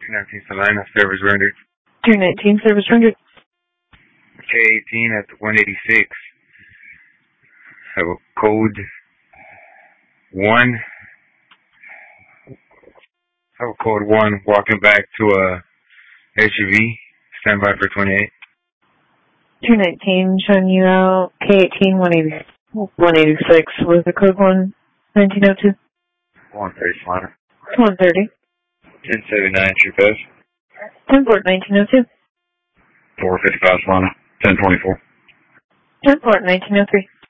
219 Salina, service rendered. 219, service rendered. K18 at 186. Have a code 1. Have a code 1 walking back to a SUV. Stand by for 28. 219, showing you out. K18, 186 with the code 1, 1902. 130 Salina. 130. 1079 True Pass. 10-port, 1902. 455 Salina. 1024. 10-port, 1903.